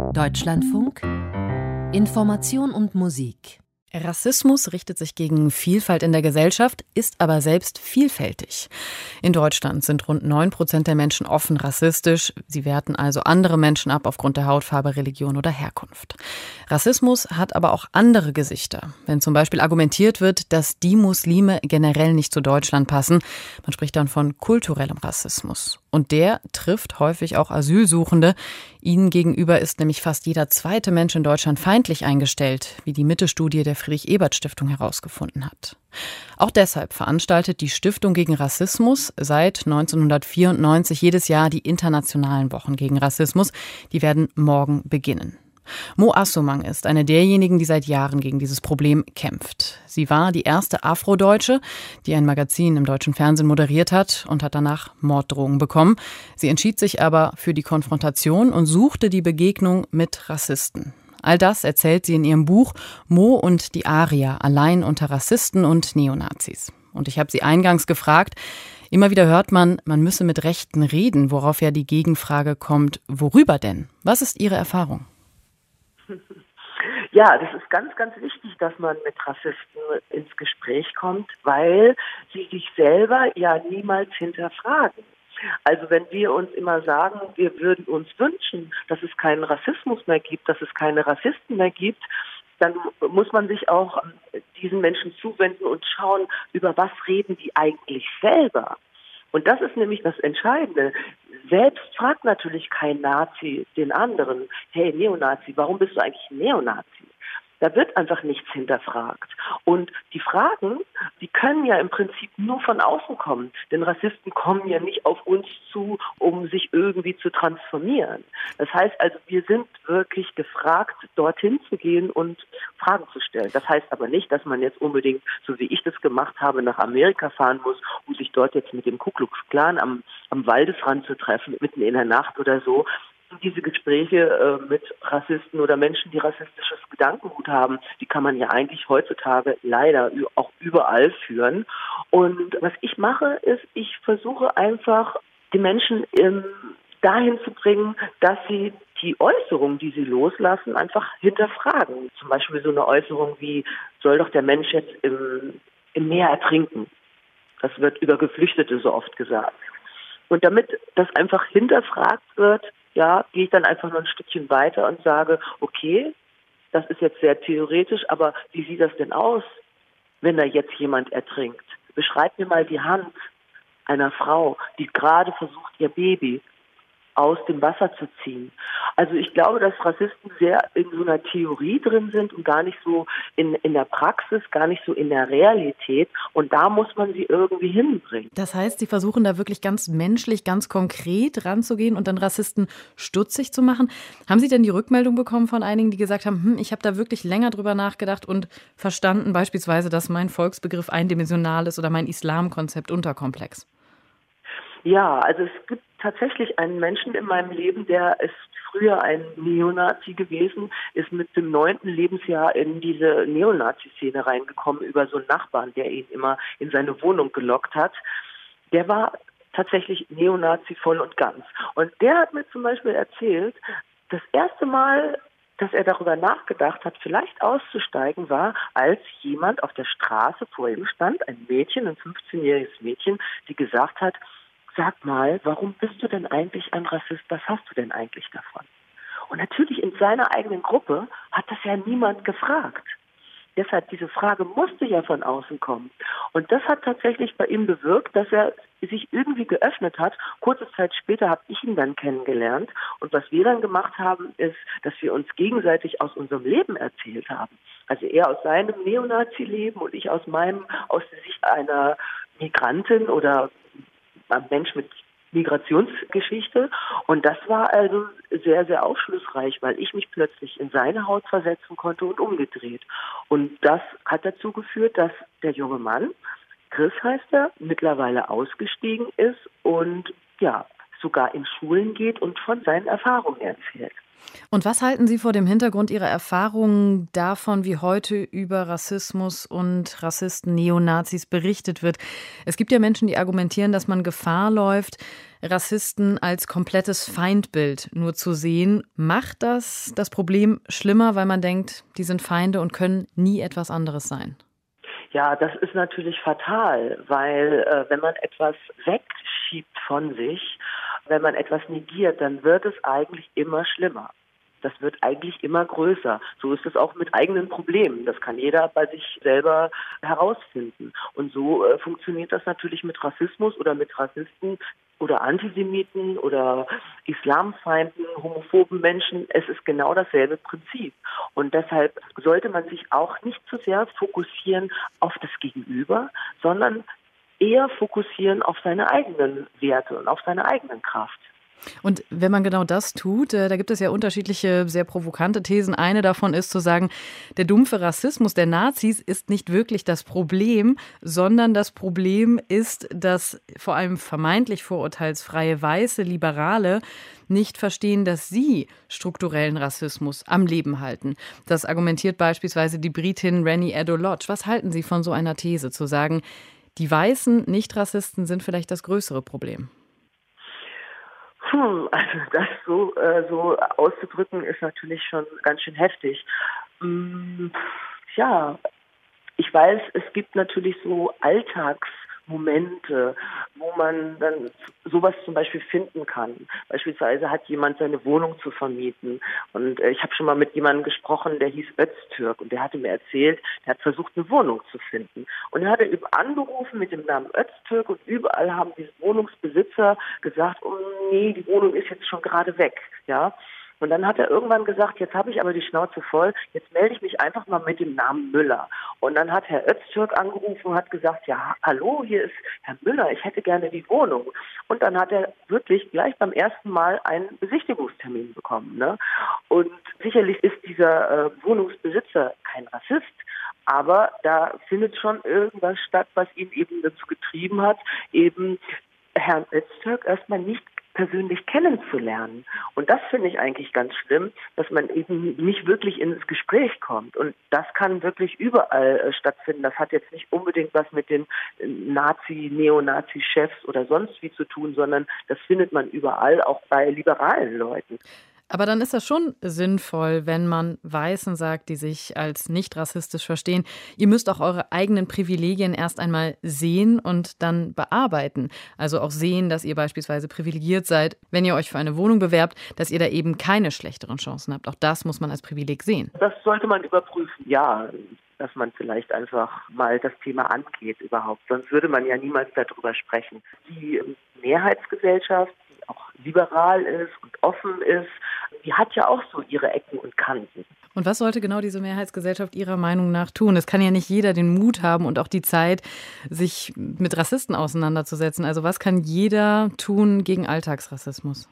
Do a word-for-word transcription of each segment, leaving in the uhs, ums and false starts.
Deutschlandfunk Information und Musik. Rassismus richtet sich gegen Vielfalt in der Gesellschaft, ist aber selbst vielfältig. In Deutschland sind rund neun Prozent der Menschen offen rassistisch. Sie werten also andere Menschen ab aufgrund der Hautfarbe, Religion oder Herkunft. Rassismus hat aber auch andere Gesichter. Wenn zum Beispiel argumentiert wird, dass die Muslime generell nicht zu Deutschland passen, man spricht dann von kulturellem Rassismus. Und der trifft häufig auch Asylsuchende. Ihnen gegenüber ist nämlich fast jeder zweite Mensch in Deutschland feindlich eingestellt, wie die Mitte-Studie der Friedrich-Ebert-Stiftung herausgefunden hat. Auch deshalb veranstaltet die Stiftung gegen Rassismus seit neunzehnhundertvierundneunzig jedes Jahr die Internationalen Wochen gegen Rassismus. Die werden morgen beginnen. Mo Assomang ist eine derjenigen, die seit Jahren gegen dieses Problem kämpft. Sie war die erste Afrodeutsche, die ein Magazin im deutschen Fernsehen moderiert hat und hat danach Morddrohungen bekommen. Sie entschied sich aber für die Konfrontation und suchte die Begegnung mit Rassisten. All das erzählt sie in ihrem Buch Mo und die Arier, allein unter Rassisten und Neonazis. Und ich habe sie eingangs gefragt, immer wieder hört man, man müsse mit Rechten reden, worauf ja die Gegenfrage kommt, worüber denn? Was ist Ihre Erfahrung? Ja, das ist ganz, ganz wichtig, dass man mit Rassisten ins Gespräch kommt, weil sie sich selber ja niemals hinterfragen. Also wenn wir uns immer sagen, wir würden uns wünschen, dass es keinen Rassismus mehr gibt, dass es keine Rassisten mehr gibt, dann muss man sich auch diesen Menschen zuwenden und schauen, über was reden die eigentlich selber. Und das ist nämlich das Entscheidende. Selbst fragt natürlich kein Nazi den anderen, hey Neonazi, warum bist du eigentlich Neonazi? Da wird einfach nichts hinterfragt. Und die Fragen, die können ja im Prinzip nur von außen kommen. Denn Rassisten kommen ja nicht auf uns zu, um sich irgendwie zu transformieren. Das heißt also, wir sind wirklich gefragt, dorthin zu gehen und Fragen zu stellen. Das heißt aber nicht, dass man jetzt unbedingt, so wie ich das gemacht habe, nach Amerika fahren muss, um sich dort jetzt mit dem Ku Klux Klan am, am Waldesrand zu treffen, mitten in der Nacht oder so. Diese Gespräche äh, mit Rassisten oder Menschen, die rassistisches Gedankengut haben, die kann man ja eigentlich heutzutage leider auch überall führen. Und was ich mache, ist, ich versuche einfach, die Menschen ähm, dahin zu bringen, dass sie die Äußerungen, die sie loslassen, einfach hinterfragen. Zum Beispiel so eine Äußerung wie, soll doch der Mensch jetzt im, im Meer ertrinken? Das wird über Geflüchtete so oft gesagt. Und damit das einfach hinterfragt wird, ja, gehe ich dann einfach noch ein Stückchen weiter und sage, okay, das ist jetzt sehr theoretisch, aber wie sieht das denn aus, wenn da jetzt jemand ertrinkt? Beschreib mir mal die Hand einer Frau, die gerade versucht, ihr Baby aus dem Wasser zu ziehen. Also ich glaube, dass Rassisten sehr in so einer Theorie drin sind und gar nicht so in, in der Praxis, gar nicht so in der Realität. Und da muss man sie irgendwie hinbringen. Das heißt, Sie versuchen da wirklich ganz menschlich, ganz konkret ranzugehen und dann Rassisten stutzig zu machen. Haben Sie denn die Rückmeldung bekommen von einigen, die gesagt haben, hm, ich habe da wirklich länger drüber nachgedacht und verstanden beispielsweise, dass mein Volksbegriff eindimensional ist oder mein Islamkonzept unterkomplex? Ja, also es gibt tatsächlich einen Menschen in meinem Leben, der ist früher ein Neonazi gewesen, ist mit dem neunten Lebensjahr in diese Neonazi-Szene reingekommen über so einen Nachbarn, der ihn immer in seine Wohnung gelockt hat. Der war tatsächlich Neonazi voll und ganz. Und der hat mir zum Beispiel erzählt, das erste Mal, dass er darüber nachgedacht hat, vielleicht auszusteigen, war, als jemand auf der Straße vor ihm stand, ein Mädchen, ein fünfzehnjähriges Mädchen, die gesagt hat, sag mal, warum bist du denn eigentlich ein Rassist? Was hast du denn eigentlich davon? Und natürlich in seiner eigenen Gruppe hat das ja niemand gefragt. Deshalb, diese Frage musste ja von außen kommen. Und das hat tatsächlich bei ihm bewirkt, dass er sich irgendwie geöffnet hat. Kurze Zeit später habe ich ihn dann kennengelernt. Und was wir dann gemacht haben, ist, dass wir uns gegenseitig aus unserem Leben erzählt haben. Also er aus seinem Neonazi-Leben und ich aus meinem, aus der Sicht einer Migrantin oder ein Mensch mit Migrationsgeschichte. Und das war also sehr, sehr aufschlussreich, weil ich mich plötzlich in seine Haut versetzen konnte und umgedreht. Und das hat dazu geführt, dass der junge Mann, Chris heißt er, mittlerweile ausgestiegen ist und ja, sogar in Schulen geht und von seinen Erfahrungen erzählt. Und was halten Sie vor dem Hintergrund Ihrer Erfahrungen davon, wie heute über Rassismus und Rassisten, Neonazis berichtet wird? Es gibt ja Menschen, die argumentieren, dass man Gefahr läuft, Rassisten als komplettes Feindbild nur zu sehen. Macht das das Problem schlimmer, weil man denkt, die sind Feinde und können nie etwas anderes sein? Ja, das ist natürlich fatal, weil äh, wenn man etwas wegschiebt von sich, wenn man etwas negiert, dann wird es eigentlich immer schlimmer. Das wird eigentlich immer größer. So ist es auch mit eigenen Problemen. Das kann jeder bei sich selber herausfinden. Und so äh, funktioniert das natürlich mit Rassismus oder mit Rassisten oder Antisemiten oder Islamfeinden, homophoben Menschen. Es ist genau dasselbe Prinzip. Und deshalb sollte man sich auch nicht zu sehr fokussieren auf das Gegenüber, sondern eher fokussieren auf seine eigenen Werte und auf seine eigenen Kraft. Und wenn man genau das tut, da gibt es ja unterschiedliche, sehr provokante Thesen. Eine davon ist zu sagen, der dumpfe Rassismus der Nazis ist nicht wirklich das Problem, sondern das Problem ist, dass vor allem vermeintlich vorurteilsfreie weiße Liberale nicht verstehen, dass sie strukturellen Rassismus am Leben halten. Das argumentiert beispielsweise die Britin Rennie Eddo-Lodge. Was halten Sie von so einer These, zu sagen, die weißen Nicht-Rassisten sind vielleicht das größere Problem? Hm, also das so, äh, so auszudrücken, ist natürlich schon ganz schön heftig. Hm, ja, ich weiß, es gibt natürlich so Alltagsmomente, wo man dann sowas zum Beispiel finden kann. Beispielsweise hat jemand seine Wohnung zu vermieten. Und äh, ich habe schon mal mit jemandem gesprochen, der hieß Öztürk. Und der hatte mir erzählt, der hat versucht, eine Wohnung zu finden. Und er hatte angerufen mit dem Namen Öztürk. Und überall haben diese Wohnungsbesitzer gesagt, oh nee, die Wohnung ist jetzt schon gerade weg. Ja. Und dann hat er irgendwann gesagt, jetzt habe ich aber die Schnauze voll, jetzt melde ich mich einfach mal mit dem Namen Müller. Und dann hat Herr Öztürk angerufen und hat gesagt, ja, hallo, hier ist Herr Müller, ich hätte gerne die Wohnung. Und dann hat er wirklich gleich beim ersten Mal einen Besichtigungstermin bekommen. Ne? Und sicherlich ist dieser äh, Wohnungsbesitzer kein Rassist, aber da findet schon irgendwas statt, was ihn eben dazu getrieben hat, eben Herrn Öztürk erstmal nicht persönlich kennenzulernen. Und das finde ich eigentlich ganz schlimm, dass man eben nicht wirklich ins Gespräch kommt. Und das kann wirklich überall äh, stattfinden. Das hat jetzt nicht unbedingt was mit den äh, Nazi-, Neonazi-Chefs oder sonst wie zu tun, sondern das findet man überall, auch bei liberalen Leuten. Aber dann ist das schon sinnvoll, wenn man Weißen sagt, die sich als nicht rassistisch verstehen, ihr müsst auch eure eigenen Privilegien erst einmal sehen und dann bearbeiten. Also auch sehen, dass ihr beispielsweise privilegiert seid, wenn ihr euch für eine Wohnung bewerbt, dass ihr da eben keine schlechteren Chancen habt. Auch das muss man als Privileg sehen. Das sollte man überprüfen, ja. Dass man vielleicht einfach mal das Thema angeht überhaupt. Sonst würde man ja niemals darüber sprechen. Die Mehrheitsgesellschaft, die auch liberal ist und offen ist, die hat ja auch so ihre Ecken und Kanten. Und was sollte genau diese Mehrheitsgesellschaft Ihrer Meinung nach tun? Es kann ja nicht jeder den Mut haben und auch die Zeit, sich mit Rassisten auseinanderzusetzen. Also was kann jeder tun gegen Alltagsrassismus?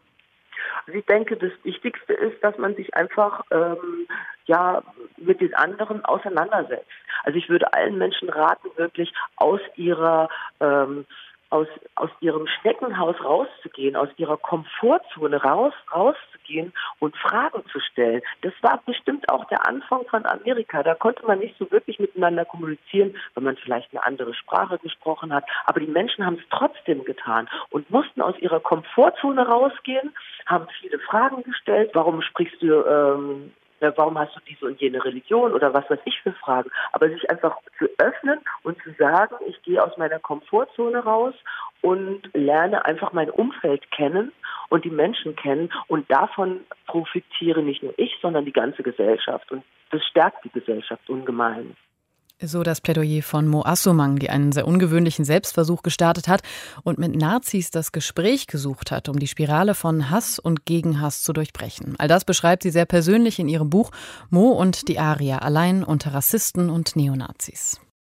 Also ich denke, das Wichtigste ist, dass man sich einfach ähm, ja mit den anderen auseinandersetzt. Also ich würde allen Menschen raten, wirklich aus ihrer ähm, aus aus ihrem Schneckenhaus rauszugehen, aus ihrer Komfortzone raus rauszugehen und Fragen zu stellen. Das war bestimmt auch der Anfang von Amerika. Da konnte man nicht so wirklich miteinander kommunizieren, weil man vielleicht eine andere Sprache gesprochen hat. Aber die Menschen haben es trotzdem getan und mussten aus ihrer Komfortzone rausgehen, haben viele Fragen gestellt. Warum sprichst du ähm, Warum hast du diese und jene Religion oder was weiß ich für Fragen? Aber sich einfach zu öffnen und zu sagen, ich gehe aus meiner Komfortzone raus und lerne einfach mein Umfeld kennen und die Menschen kennen. Und davon profitiere nicht nur ich, sondern die ganze Gesellschaft. Und das stärkt die Gesellschaft ungemein. So das Plädoyer von Mo Assomang, die einen sehr ungewöhnlichen Selbstversuch gestartet hat und mit Nazis das Gespräch gesucht hat, um die Spirale von Hass und Gegenhass zu durchbrechen. All das beschreibt sie sehr persönlich in ihrem Buch Mo und die Arier, allein unter Rassisten und Neonazis.